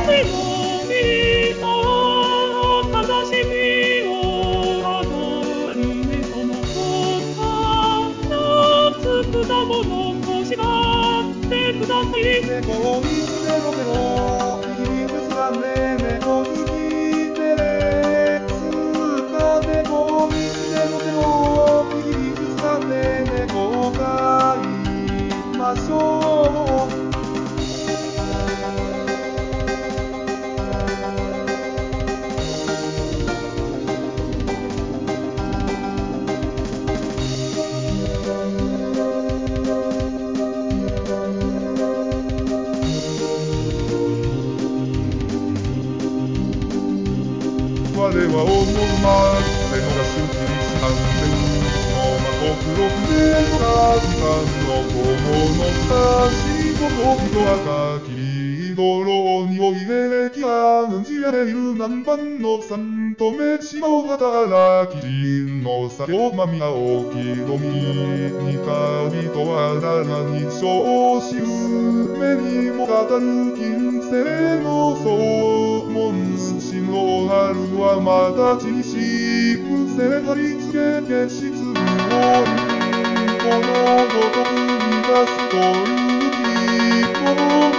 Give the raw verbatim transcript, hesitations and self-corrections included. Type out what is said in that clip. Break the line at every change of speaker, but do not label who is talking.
つのみと悲しみを数えるその夏果物としまってください。
猫を見つけろけろイギリスがね猫好きでねつか猫を見つけろけろイギリスがね猫を飼いましょう。我は思うまでのがすっきりしたんでのまと黒くでとか時間の友の差しと時と赤き泥においできあんじやれる南蛮の三と飯の働き人の酒をまみ青きのみに神とはならに少子目にも語る金星の総門寿の春はまたちにしくせ貼り付けて質問このごとく乱すという気の